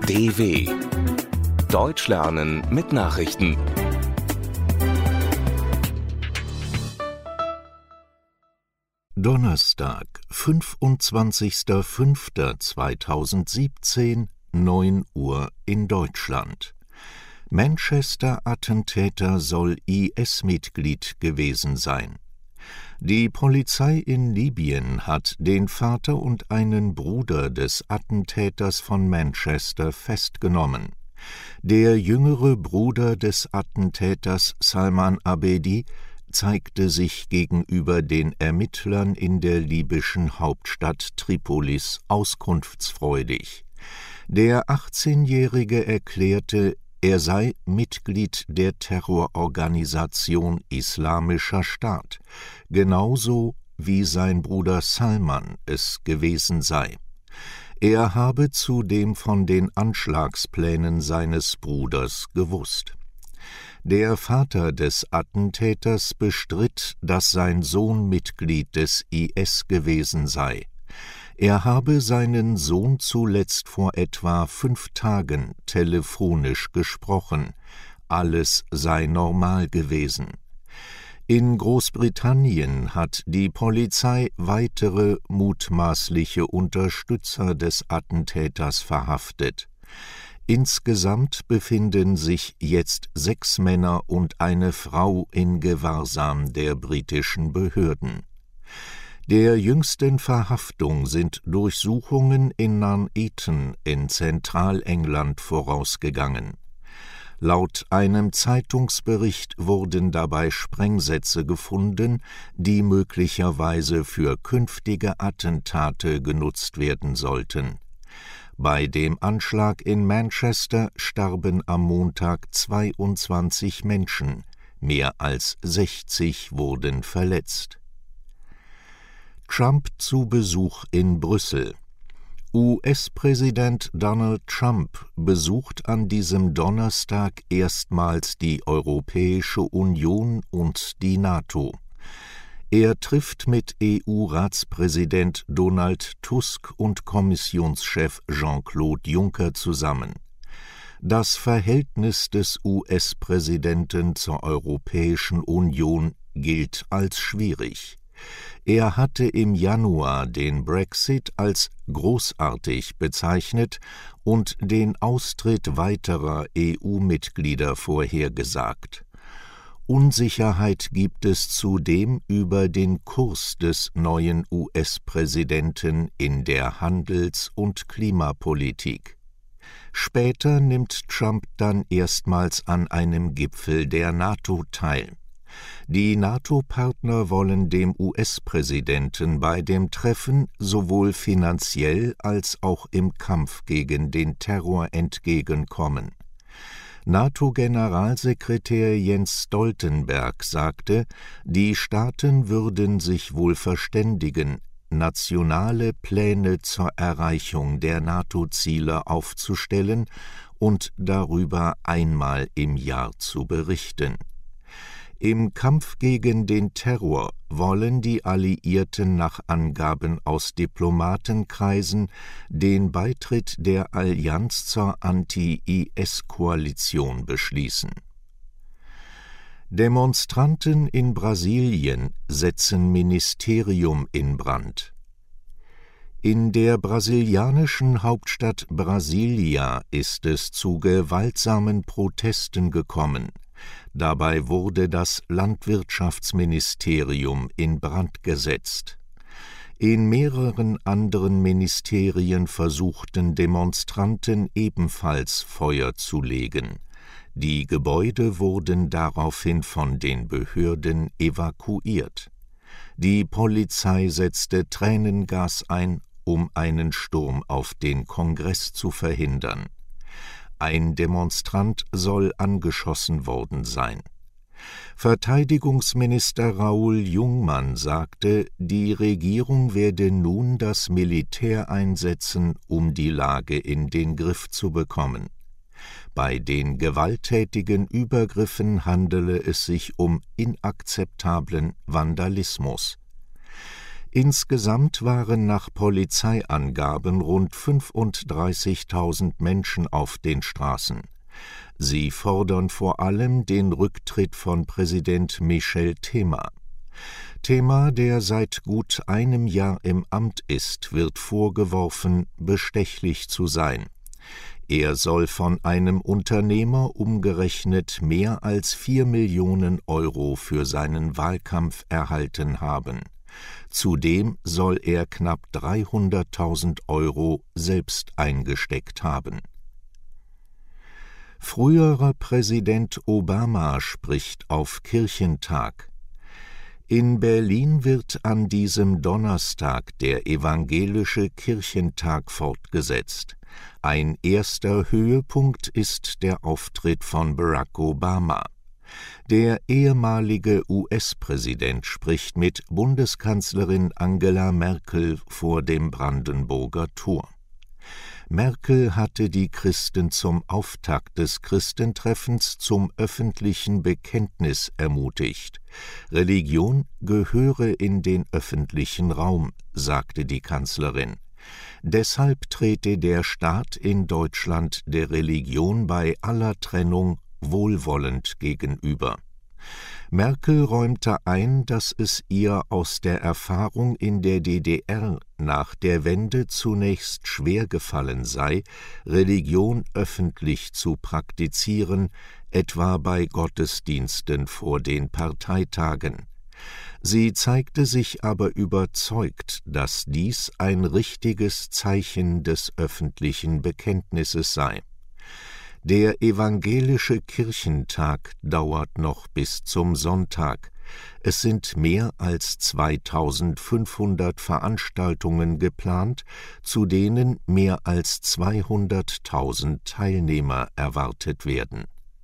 DW Deutsch lernen mit Nachrichten. Donnerstag, 25.05.2017, 9 Uhr in Deutschland. Manchester-Attentäter soll IS-Mitglied gewesen sein. Die Polizei in Libyen hat den Vater und einen Bruder des Attentäters von Manchester festgenommen. Der jüngere Bruder des Attentäters, Salman Abedi, zeigte sich gegenüber den Ermittlern in der libyschen Hauptstadt Tripolis auskunftsfreudig. Der 18-Jährige erklärte, er sei Mitglied der Terrororganisation Islamischer Staat, genauso wie sein Bruder Salman es gewesen sei. Er habe zudem von den Anschlagsplänen seines Bruders gewusst. Der Vater des Attentäters bestritt, dass sein Sohn Mitglied des IS gewesen sei. Er habe seinen Sohn zuletzt vor etwa 5 Tagen telefonisch gesprochen. Alles sei normal gewesen. In Großbritannien hat die Polizei weitere mutmaßliche Unterstützer des Attentäters verhaftet. Insgesamt befinden sich jetzt 6 Männer und eine Frau in Gewahrsam der britischen Behörden. Der jüngsten Verhaftung sind Durchsuchungen in Nuneaton in Zentralengland vorausgegangen. Laut einem Zeitungsbericht wurden dabei Sprengsätze gefunden, die möglicherweise für künftige Attentate genutzt werden sollten. Bei dem Anschlag in Manchester starben am Montag 22 Menschen, mehr als 60 wurden verletzt. Trump zu Besuch in Brüssel. US-Präsident Donald Trump besucht an diesem Donnerstag erstmals die Europäische Union und die NATO. Er trifft mit EU-Ratspräsident Donald Tusk und Kommissionschef Jean-Claude Juncker zusammen. Das Verhältnis des US-Präsidenten zur Europäischen Union gilt als schwierig. Er hatte im Januar den Brexit als großartig bezeichnet und den Austritt weiterer EU-Mitglieder vorhergesagt. Unsicherheit gibt es zudem über den Kurs des neuen US-Präsidenten in der Handels- und Klimapolitik. Später nimmt Trump dann erstmals an einem Gipfel der NATO teil. Die NATO-Partner wollen dem US-Präsidenten bei dem Treffen sowohl finanziell als auch im Kampf gegen den Terror entgegenkommen. NATO-Generalsekretär Jens Stoltenberg sagte, die Staaten würden sich wohl verständigen, nationale Pläne zur Erreichung der NATO-Ziele aufzustellen und darüber einmal im Jahr zu berichten. Im Kampf gegen den Terror wollen die Alliierten nach Angaben aus Diplomatenkreisen den Beitritt der Allianz zur Anti-IS-Koalition beschließen. Demonstranten in Brasilien setzen Ministerium in Brand. In der brasilianischen Hauptstadt Brasilia ist es zu gewaltsamen Protesten gekommen. Dabei wurde das Landwirtschaftsministerium in Brand gesetzt. In mehreren anderen Ministerien versuchten Demonstranten ebenfalls Feuer zu legen. Die Gebäude wurden daraufhin von den Behörden evakuiert. Die Polizei setzte Tränengas ein, um einen Sturm auf den Kongress zu verhindern. Ein Demonstrant soll angeschossen worden sein. Verteidigungsminister Raoul Jungmann sagte, die Regierung werde nun das Militär einsetzen, um die Lage in den Griff zu bekommen. Bei den gewalttätigen Übergriffen handele es sich um inakzeptablen Vandalismus. Insgesamt waren nach Polizeiangaben rund 35.000 Menschen auf den Straßen. Sie fordern vor allem den Rücktritt von Präsident Michel Temer. Temer, der seit gut einem Jahr im Amt ist, wird vorgeworfen, bestechlich zu sein. Er soll von einem Unternehmer umgerechnet mehr als 4 Millionen Euro für seinen Wahlkampf erhalten haben. Zudem soll er knapp 300.000 Euro selbst eingesteckt haben. Früherer Präsident Obama spricht auf Kirchentag. In Berlin wird an diesem Donnerstag der Evangelische Kirchentag fortgesetzt. Ein erster Höhepunkt ist der Auftritt von Barack Obama. Der ehemalige US-Präsident spricht mit Bundeskanzlerin Angela Merkel vor dem Brandenburger Tor. Merkel hatte die Christen zum Auftakt des Christentreffens zum öffentlichen Bekenntnis ermutigt. Religion gehöre in den öffentlichen Raum, sagte die Kanzlerin. Deshalb trete der Staat in Deutschland der Religion bei aller Trennung wohlwollend gegenüber. Merkel räumte ein, dass es ihr aus der Erfahrung in der DDR nach der Wende zunächst schwer gefallen sei, Religion öffentlich zu praktizieren, etwa bei Gottesdiensten vor den Parteitagen. Sie zeigte sich aber überzeugt, dass dies ein richtiges Zeichen des öffentlichen Bekenntnisses sei. Der Evangelische Kirchentag dauert noch bis zum Sonntag. Es sind mehr als 2500 Veranstaltungen geplant, zu denen mehr als 200.000 Teilnehmer erwartet werden.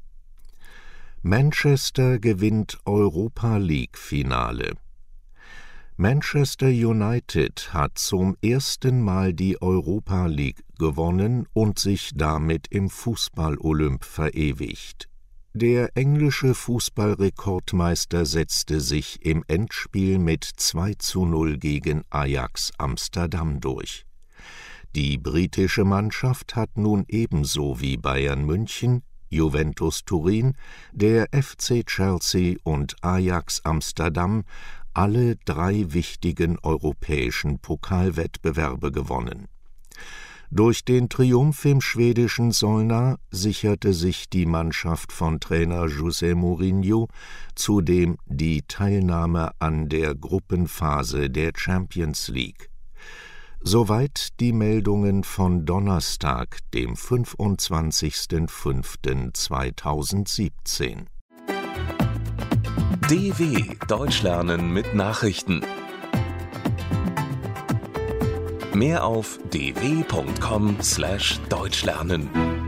Manchester gewinnt Europa-League-Finale. Manchester United hat zum ersten Mal die Europa League gewonnen und sich damit im Fußball-Olymp verewigt. Der englische Fußballrekordmeister setzte sich im Endspiel mit 2:0 gegen Ajax Amsterdam durch. Die britische Mannschaft hat nun ebenso wie Bayern München, Juventus Turin, der FC Chelsea und Ajax Amsterdam alle 3 wichtigen europäischen Pokalwettbewerbe gewonnen. Durch den Triumph im schwedischen Solna sicherte sich die Mannschaft von Trainer José Mourinho zudem die Teilnahme an der Gruppenphase der Champions League. Soweit die Meldungen von Donnerstag, dem 25.05.2017. DW Deutsch lernen mit Nachrichten. Mehr auf dw.com/deutschlernen.